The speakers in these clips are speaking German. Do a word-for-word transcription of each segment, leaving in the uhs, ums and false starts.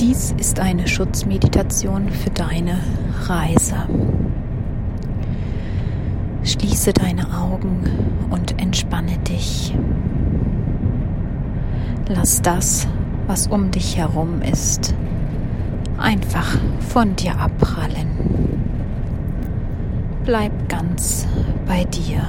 Dies ist eine Schutzmeditation für deine Reise. Schließe deine Augen und entspanne dich. Lass das, was um dich herum ist, einfach von dir abprallen. Bleib ganz bei dir.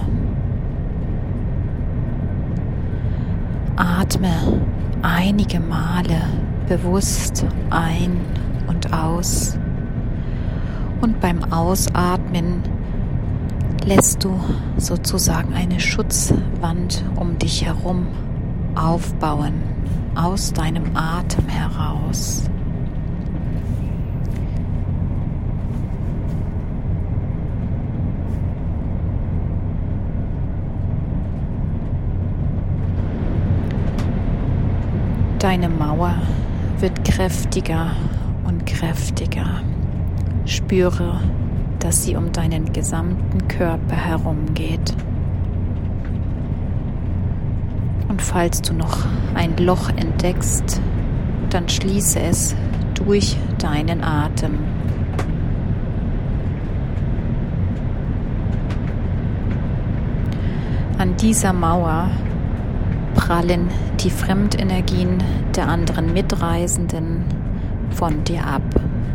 Atme einige Male bewusst ein und aus. Und beim Ausatmen lässt du sozusagen eine Schutzwand um dich herum aufbauen, aus deinem Atem heraus. Deine Mauer wird kräftiger und kräftiger. Spüre, dass sie um deinen gesamten Körper herumgeht. Und falls du noch ein Loch entdeckst, dann schließe es durch deinen Atem. An dieser Mauer prallen die Fremdenergien der anderen Mitreisenden von dir ab.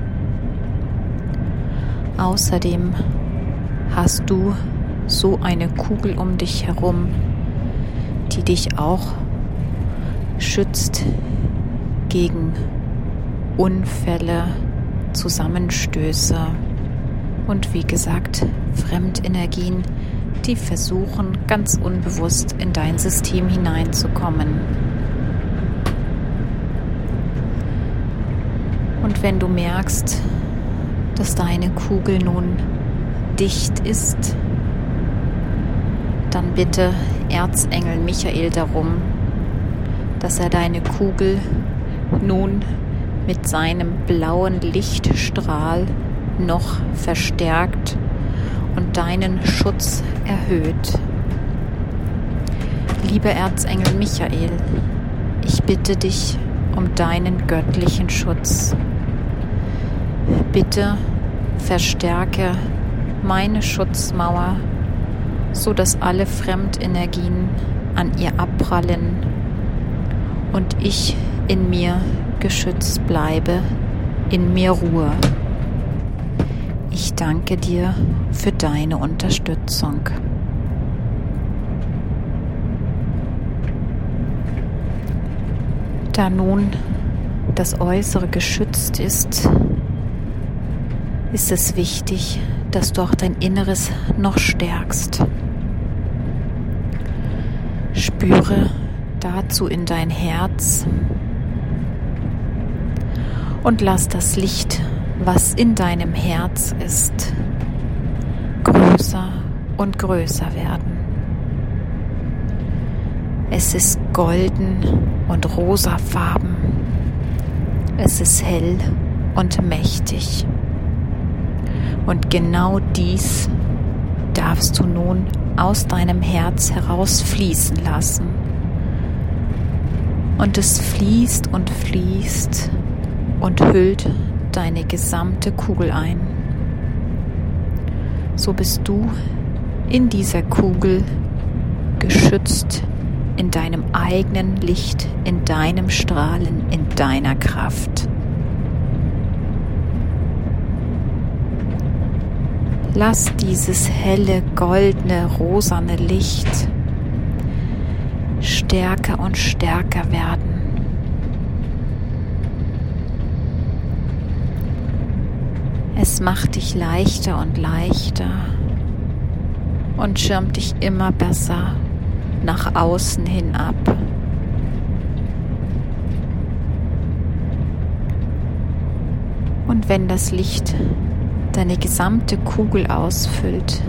Außerdem hast du so eine Kugel um dich herum, die dich auch schützt gegen Unfälle, Zusammenstöße und wie gesagt Fremdenergien, die versuchen, ganz unbewusst in dein System hineinzukommen. Und wenn du merkst, dass deine Kugel nun dicht ist, dann bitte Erzengel Michael darum, dass er deine Kugel nun mit seinem blauen Lichtstrahl noch verstärkt und deinen Schutz erhöht. Lieber Erzengel Michael, ich bitte dich um deinen göttlichen Schutz. Bitte verstärke meine Schutzmauer, so dass alle Fremdenergien an ihr abprallen und ich in mir geschützt bleibe, in mir Ruhe. Ich danke dir für deine Unterstützung. Da nun das Äußere geschützt ist, ist es wichtig, dass du auch dein Inneres noch stärkst. Spüre dazu in dein Herz und lass das Licht, was in deinem Herz ist, größer und größer werden. Es ist golden und rosafarben. Es ist hell und mächtig. Und genau dies darfst du nun aus deinem Herz heraus fließen lassen. Und es fließt und fließt und hüllt deine gesamte Kugel ein. So bist du in dieser Kugel geschützt in deinem eigenen Licht, in deinem Strahlen, in deiner Kraft. Lass dieses helle, goldene, rosane Licht stärker und stärker werden. Es macht dich leichter und leichter und schirmt dich immer besser nach außen hin ab. Und wenn das Licht deine gesamte Kugel ausfüllt,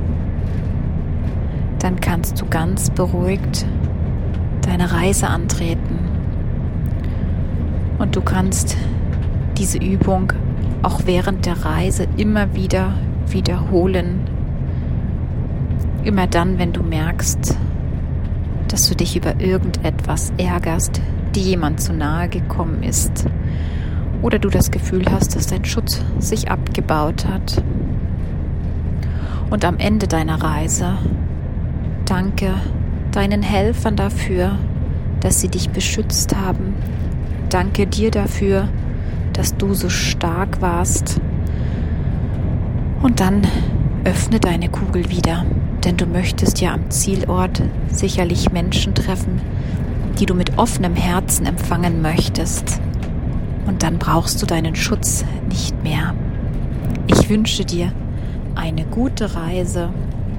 dann kannst du ganz beruhigt deine Reise antreten. Und du kannst diese Übung auch während der Reise immer wieder wiederholen. Immer dann, wenn du merkst, dass du dich über irgendetwas ärgerst, dir jemand zu nahe gekommen ist oder du das Gefühl hast, dass dein Schutz sich abgebaut hat. Und am Ende deiner Reise danke deinen Helfern dafür, dass sie dich beschützt haben. Danke dir dafür, dass du so stark warst. Und dann öffne deine Kugel wieder, denn du möchtest ja am Zielort sicherlich Menschen treffen, die du mit offenem Herzen empfangen möchtest. Und dann brauchst du deinen Schutz nicht mehr. Ich wünsche dir eine gute Reise,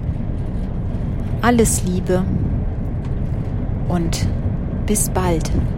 alles Liebe und bis bald.